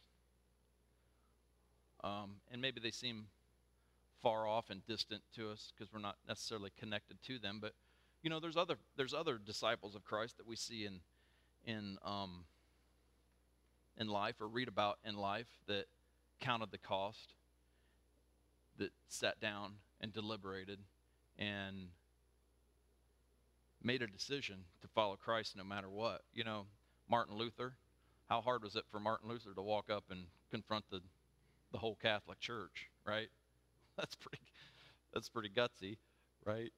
um, and maybe they seem far off and distant to us because we're not necessarily connected to them. But you know, there's other there's other disciples of Christ that we see in in um, in life or read about in life that counted the cost, that sat down and deliberated and made a decision to follow Christ no matter what. You know, Martin Luther, how hard was it for Martin Luther to walk up and confront the, the whole Catholic Church, right? That's pretty that's pretty gutsy, right?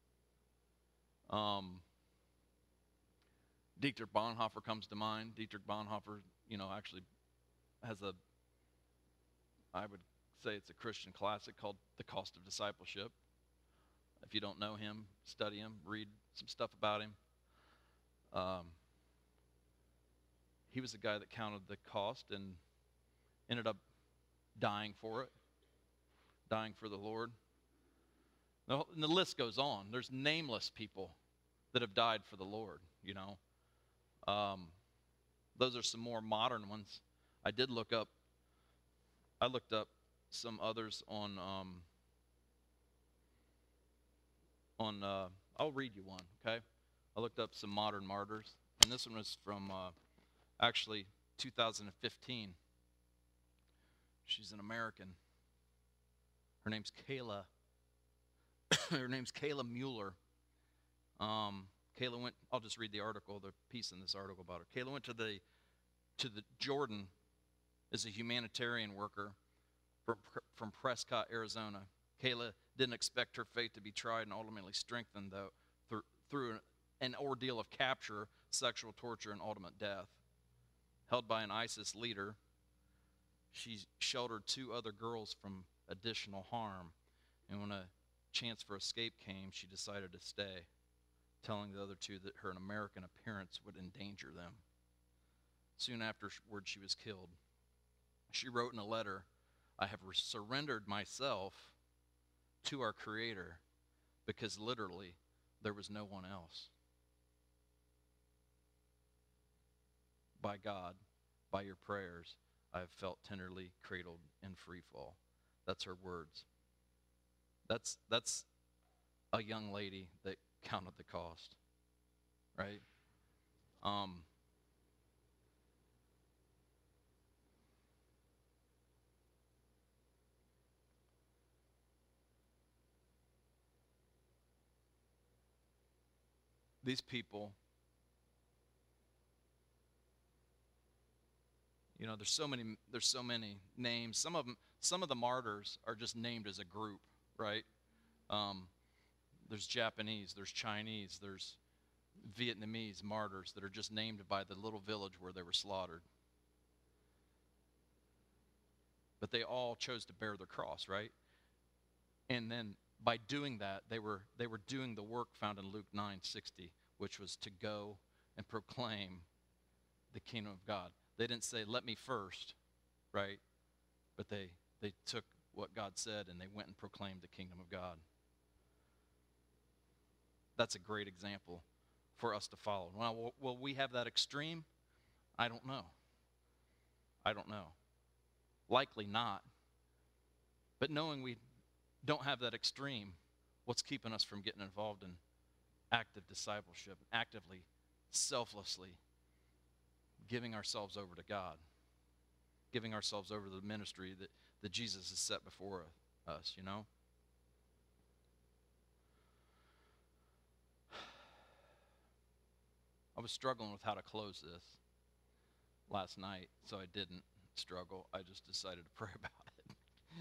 Um, Dietrich Bonhoeffer comes to mind. Dietrich Bonhoeffer, you know, actually has a, I would say it's a Christian classic called The Cost of Discipleship. If you don't know him, study him, read some stuff about him. Um, he was the guy that counted the cost and ended up dying for it, dying for the Lord. And the list goes on. There's nameless people that have died for the Lord, you know. Um, those are some more modern ones. I did look up, I looked up some others on, um, on uh, I'll read you one, okay? I looked up some modern martyrs, and this one was from uh, actually two thousand fifteen. She's an American. Her name's Kayla. Her name's Kayla Mueller. Um, Kayla went, I'll just read the article, the piece in this article about her. Kayla went to the to the Jordan as a humanitarian worker from, from Prescott, Arizona. Kayla didn't expect her faith to be tried and ultimately strengthened, though, through, through an, an ordeal of capture, sexual torture, and ultimate death. Held by an ISIS leader, she sheltered two other girls from additional harm. And when a chance for escape came, she decided to stay, telling the other two that her American appearance would endanger them. Soon afterward, she was killed. She wrote in a letter, "I have surrendered myself to our Creator because literally there was no one else. By God, by your prayers, I have felt tenderly cradled in free fall." That's her words. That's that's a young lady that counted the cost, right? Um, these people, You know, there's so many there's so many names. Some of them, some of the martyrs are just named as a group, right? Um, there's Japanese, there's Chinese, there's Vietnamese martyrs that are just named by the little village where they were slaughtered. But they all chose to bear their cross, right? And then by doing that, they were they were doing the work found in Luke nine sixty, which was to go and proclaim the kingdom of God. They didn't say, let me first, right? But they they took what God said and they went and proclaimed the kingdom of God. That's a great example for us to follow. Now, will, will we have that extreme? I don't know. I don't know. Likely not. But knowing we don't have that extreme, what's keeping us from getting involved in active discipleship, actively, selflessly giving ourselves over to God, giving ourselves over to the ministry that, that Jesus has set before us, you know? I was struggling with how to close this last night, so I didn't struggle. I just decided to pray about it.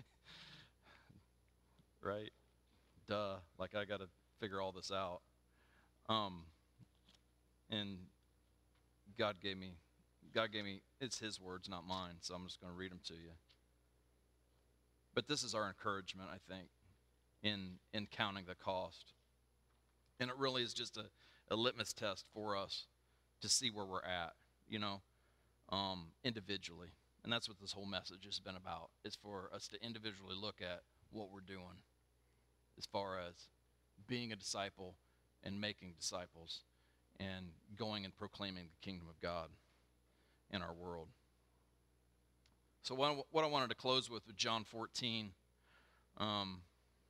Right? Duh. Like, I got to figure all this out. Um, and God gave me, God gave me, it's his words, not mine, so I'm just going to read them to you. But this is our encouragement, I think, in, in counting the cost. And it really is just a, a litmus test for us to see where we're at, you know, um, individually. And that's what this whole message has been about, is for us to individually look at what we're doing as far as being a disciple and making disciples and going and proclaiming the kingdom of God in our world. So what, what I wanted to close with with John fourteen, um,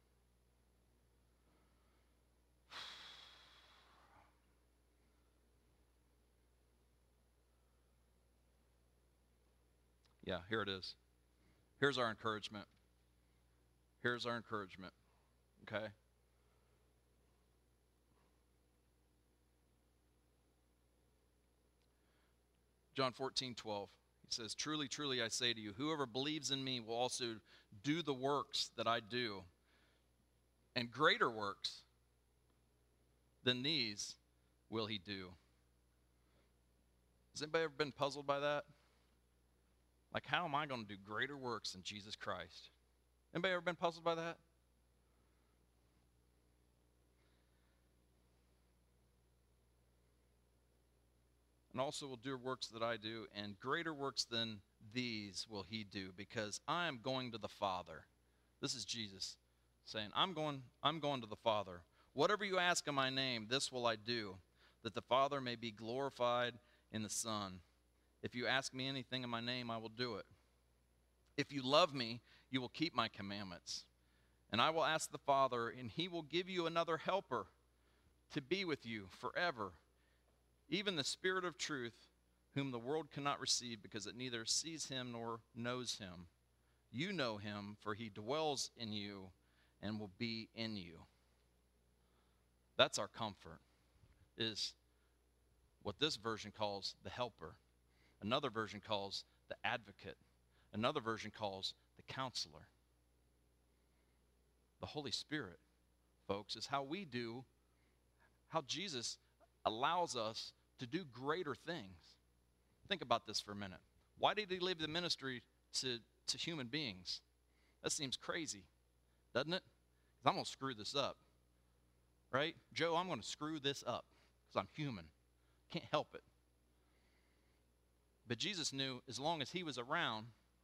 yeah, here it is. Here's our encouragement. Here's our encouragement, okay? John fourteen, twelve. He says, truly, truly, I say to you, whoever believes in me will also do the works that I do, and greater works than these will he do. Has anybody ever been puzzled by that? Like, how am I going to do greater works than Jesus Christ? Anybody ever been puzzled by that? And also will do works that I do, and greater works than these will he do, because I am going to the Father. This is Jesus saying, I'm going, I'm going to the Father. Whatever you ask in my name, this will I do, that the Father may be glorified in the Son. If you ask me anything in my name, I will do it. If you love me, you will keep my commandments. And I will ask the Father, and he will give you another helper to be with you forever, even the Spirit of truth, whom the world cannot receive, because it neither sees him nor knows him. You know him, for he dwells in you and will be in you. That's our comfort, is what this version calls the helper. Another version calls the advocate. Another version calls the counselor. The Holy Spirit, folks, is how we do, how Jesus allows us to do greater things. Think about this for a minute. Why did he leave the ministry to, to human beings? That seems crazy, doesn't it? Because I'm going to screw this up, right? Joe, I'm going to screw this up because I'm human. Can't help it. But Jesus knew as long as he was around,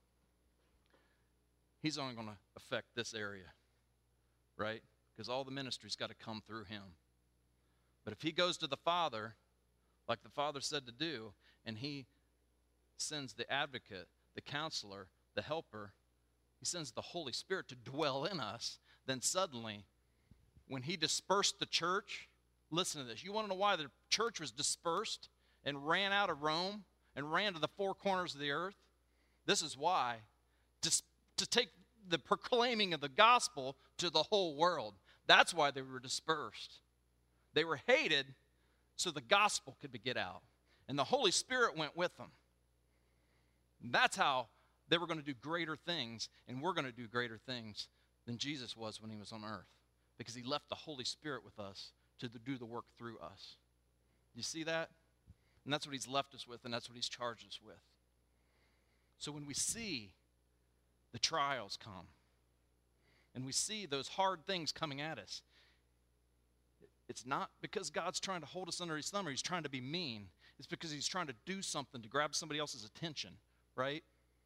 he's only going to affect this area, right? Because all the ministry's got to come through him. But if he goes to the Father, like the Father said to do, and he sends the advocate, the counselor, the helper, he sends the Holy Spirit to dwell in us, then suddenly, when he dispersed the church, listen to this. You want to know why the church was dispersed and ran out of Rome and ran to the four corners of the earth? This is why. To, to take the proclaiming of the gospel to the whole world. That's why they were dispersed. They were hated so the gospel could get out. And the Holy Spirit went with them. That's how they were going to do greater things, and we're going to do greater things than Jesus was when he was on earth, because he left the Holy Spirit with us to do the work through us. You see that? And that's what he's left us with, and that's what he's charged us with. So when we see the trials come, and we see those hard things coming at us, it's not because God's trying to hold us under his thumb or he's trying to be mean. It's because he's trying to do something to grab somebody else's attention, right?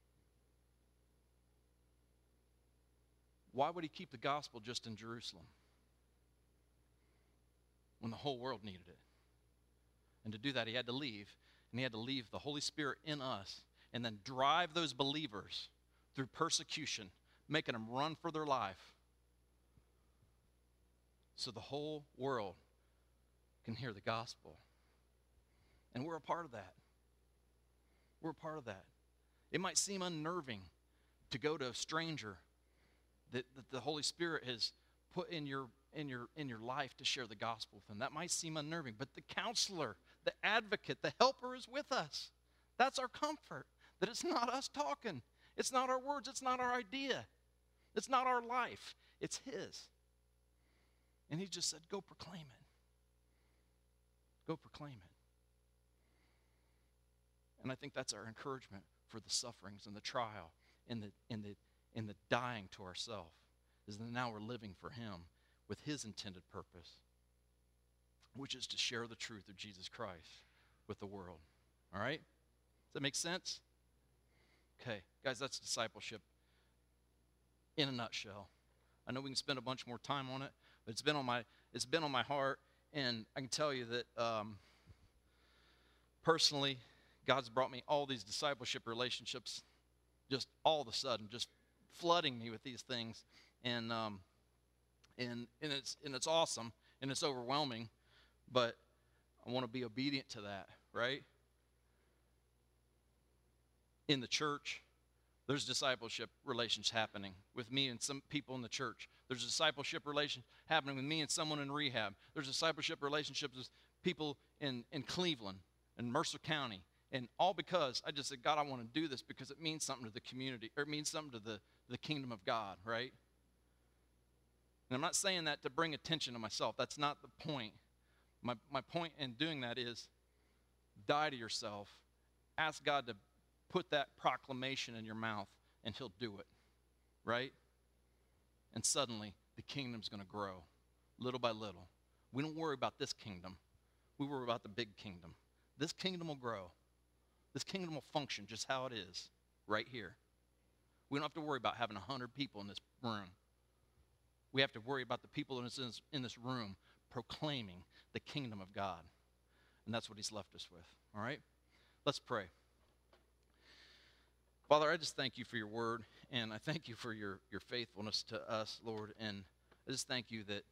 Why would he keep the gospel just in Jerusalem when the whole world needed it? And to do that, he had to leave, and he had to leave the Holy Spirit in us and then drive those believers through persecution, making them run for their life so the whole world can hear the gospel. And we're a part of that. We're a part of that. It might seem unnerving to go to a stranger that, that the Holy Spirit has put in your in your in your life to share the gospel with them. That might seem unnerving, but the counselor, the advocate, the helper is with us. That's our comfort, that it's not us talking. It's not our words. It's not our idea. It's not our life. It's his. And he just said, go proclaim it. Go proclaim it. And I think that's our encouragement for the sufferings and the trial and the, and the, and the dying to ourselves, is that now we're living for him with his intended purpose, which is to share the truth of Jesus Christ with the world. All right? Does that make sense? Okay, guys, that's discipleship in a nutshell. I know we can spend a bunch more time on it, but it's been on my it's been on my heart, and I can tell you that um, personally, God's brought me all these discipleship relationships, just all of a sudden, just flooding me with these things, and um, and and it's and it's awesome and it's overwhelming, but I want to be obedient to that, right? In the church, there's discipleship relations happening with me and some people in the church. There's a discipleship relation happening with me and someone in rehab. There's discipleship relationships with people in, in Cleveland and Mercer County. And all because I just said, God, I want to do this because it means something to the community, or it means something to the, the kingdom of God, right? And I'm not saying that to bring attention to myself. That's not the point. My, my point in doing that is die to yourself. Ask God to put that proclamation in your mouth, and he'll do it, right? And suddenly, the kingdom's going to grow, little by little. We don't worry about this kingdom. We worry about the big kingdom. This kingdom will grow. This kingdom will function just how it is, right here. We don't have to worry about having one hundred people in this room. We have to worry about the people in this, in this room proclaiming the kingdom of God. And that's what he's left us with, all right? Let's pray. Father, I just thank you for your word, and I thank you for your, your faithfulness to us, Lord, and I just thank you that,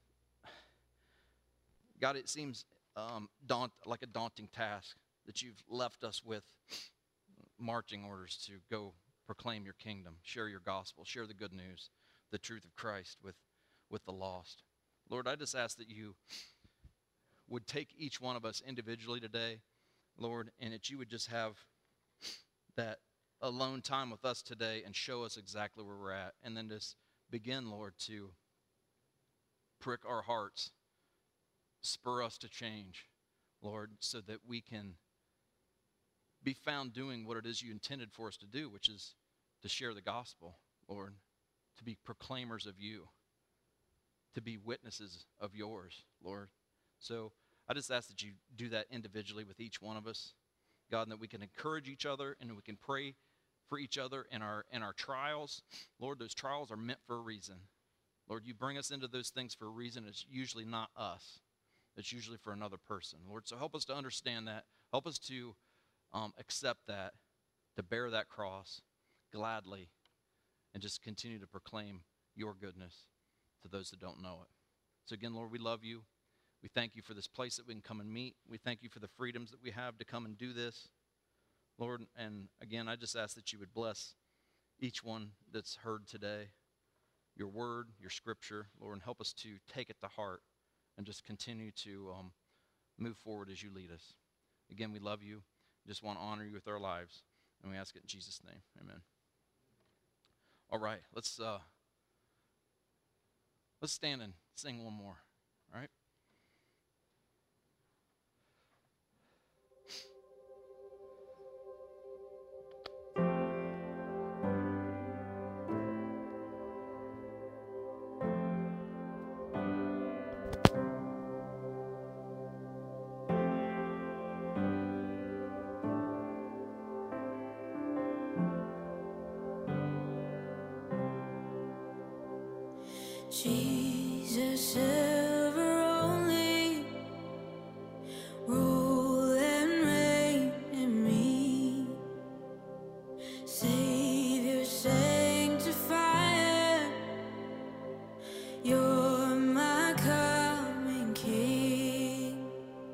God, it seems um, daunt, like a daunting task that you've left us with marching orders to go proclaim your kingdom, share your gospel, share the good news, the truth of Christ with, with the lost. Lord, I just ask that you would take each one of us individually today, Lord, and that you would just have that alone time with us today and show us exactly where we're at, and then just begin, Lord, to prick our hearts, spur us to change, Lord, so that we can be found doing what it is you intended for us to do, which is to share the gospel, Lord, to be proclaimers of you, to be witnesses of yours, Lord. So I just ask that you do that individually with each one of us, God, and that we can encourage each other and we can pray for each other in our in our trials. Lord, those trials are meant for a reason. Lord, you bring us into those things for a reason. It's usually not us. It's usually for another person. Lord, so help us to understand that. Help us to um, accept that, to bear that cross gladly, and just continue to proclaim your goodness to those that don't know it. So again, Lord, we love you. We thank you for this place that we can come and meet. We thank you for the freedoms that we have to come and do this, Lord. And again, I just ask that you would bless each one that's heard today, your word, your scripture, Lord, and help us to take it to heart and just continue to um, move forward as you lead us. Again, we love you. Just want to honor you with our lives. And we ask it in Jesus' name. Amen. All right, let's uh, let's stand and sing one more. All right. Jesus, ever only, rule and reign in me. Savior, sanctifier, you're my coming King.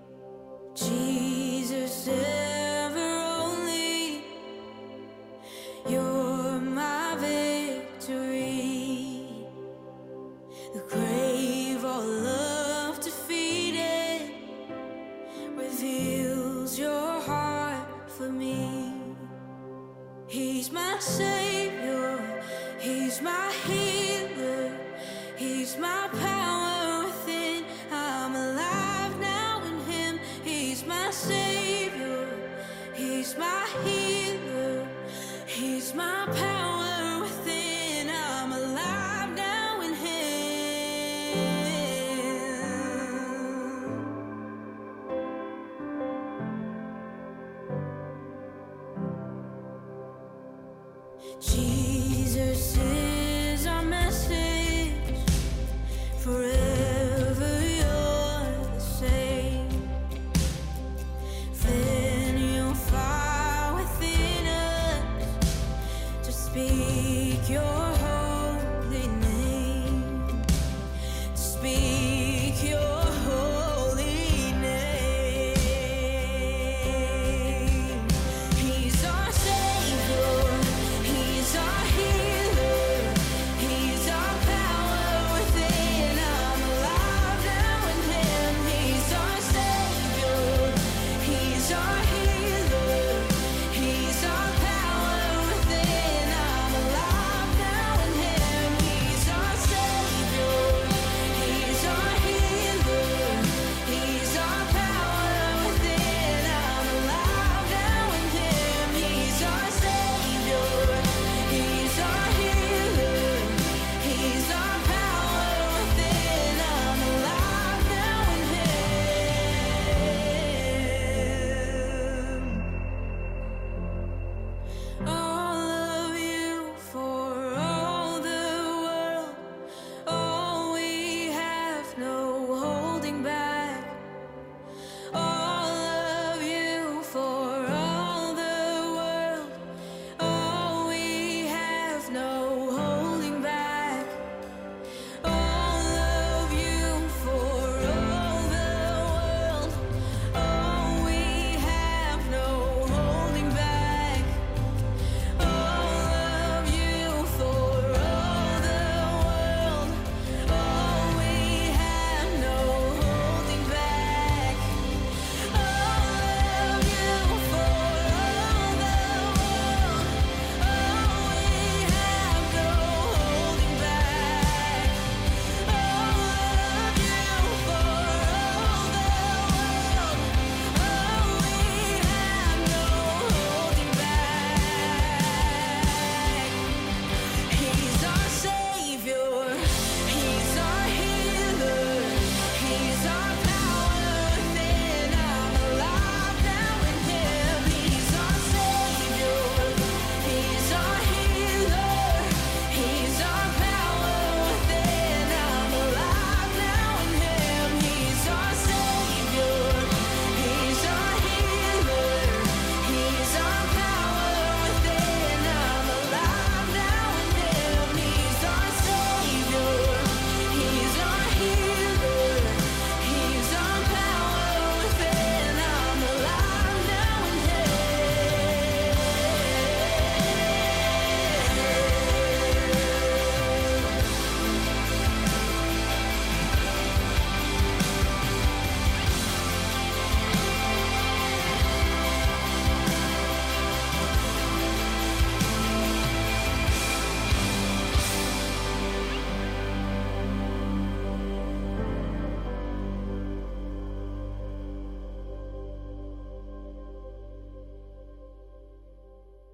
Jesus, ever only, you're my victory. The grave, all love defeated, reveals your heart for me. He's my Savior, He's my healer, He's my power within. I'm alive now in Him. He's my Savior, He's my healer, He's my power within. I'm alive now in Him. Jesus is